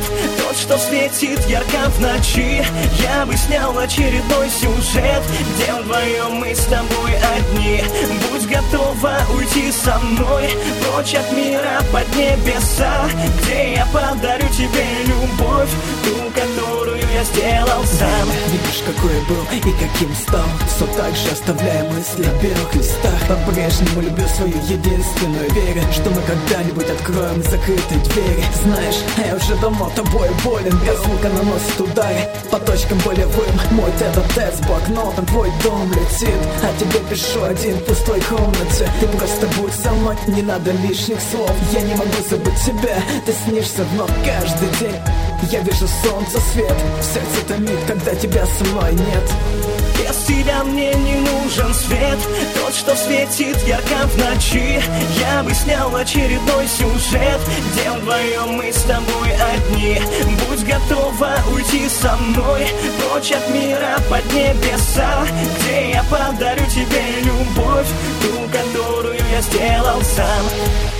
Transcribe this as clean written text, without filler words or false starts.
тот, что светит ярко в ночи. Я бы снял очередной сюжет, где вдвоем мы с тобой одни. Будь готова уйти со мной прочь от мира под небеса, где я подарю тебе любовь, ту, которую я сделал сам. Видишь, какой я был и каким стал, все так же оставляя мысли о белых листах. По-прежнему люблю свою единственную, верю, что мы когда-нибудь откроем закрытые двери. Знаешь, я уже давно тобой болен, разлука наносит удары по точкам болевым. Мой тет-а-тет с блокнотом, твой дом летит, а тебе пишу один в пустой комнате. Ты просто будь со мной, не надо лишних слов. Я не могу забыть тебя, ты снишься вновь каждый день. Я вижу солнце, свет, в сердце томит, когда тебя со мной нет. Без тебя мне не нужен свет, тот, что светит ярко в ночи. Я бы снял очередной сюжет, где вдвоем мы с тобой одни. Будь готова уйти со мной прочь от мира под небеса, где я подарю тебе любовь, ту, которую я сделал сам.